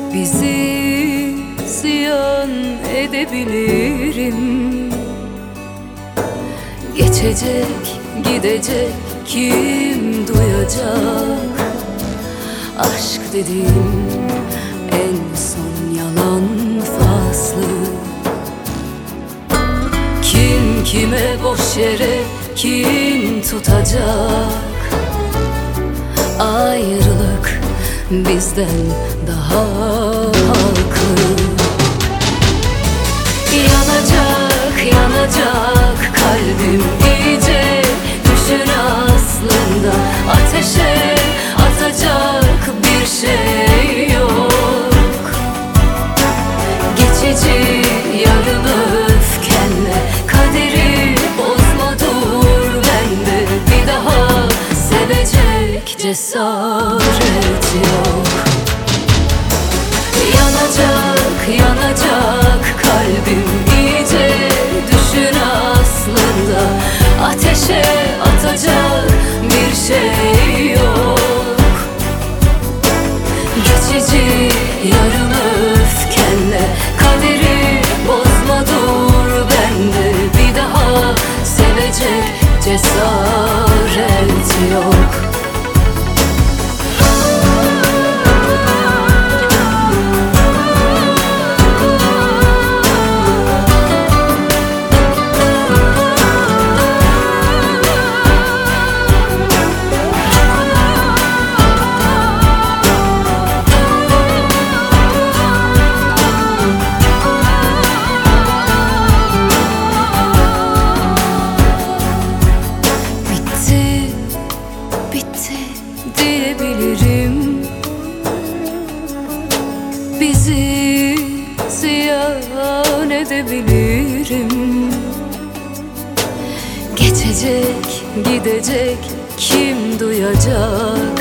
Bizi ziyan edebilirim. Geçecek gidecek kim duyacak? Aşk dediğim en son yalan faslı. Kim kime boş yere kin tutacak? Ayrılık bizden daha haklı. Yanacak, yanacak kalbim iyice. Düşün aslında ateşe atacak bir şey yok. Geçici yarım öfkenle kaderi bozma, dur bende bir daha sevecek cesaret yok. Yanacak, yanacak kalbim iyice. Düşün aslında ateşe atacak bir şey yok. Geçici yarım öfkenle kaderi bozma, dur bende bir daha sevecek cesaret yok. Diyebilirim. Bizi ziyan edebilirim. Geçecek gidecek kim duyacak?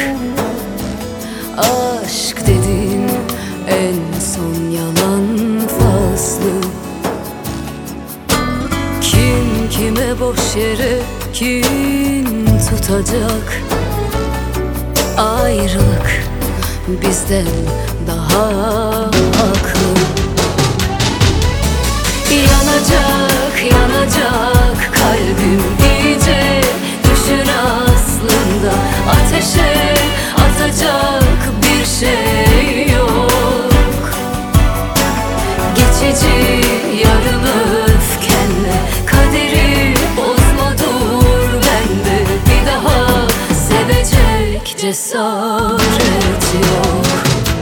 Aşk dediğim en son yalan faslı. Kim kime boş yere kin tutacak? Ayrılık bizden daha haklı. Yanacak, yanacak kalbim iyice. Düşün aslında ateşe atacak bir şey yok. Geçici yarım öfkenle kaderi bozma, dur bende bir daha sevecek cesaret yok.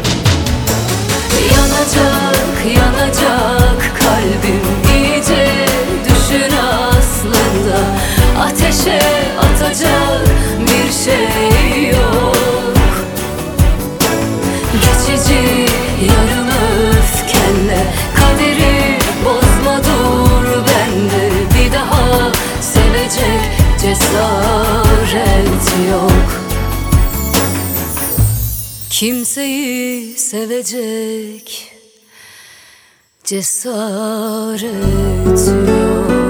Yanacak, yanacak kalbim iyice. Düşün aslında ateşe atacak bir şey yok. Geçici yarım öfkenle kaderi bozma, dur bende bir daha sevecek cesaret yok. Kimseyi sevecek cesaret yok.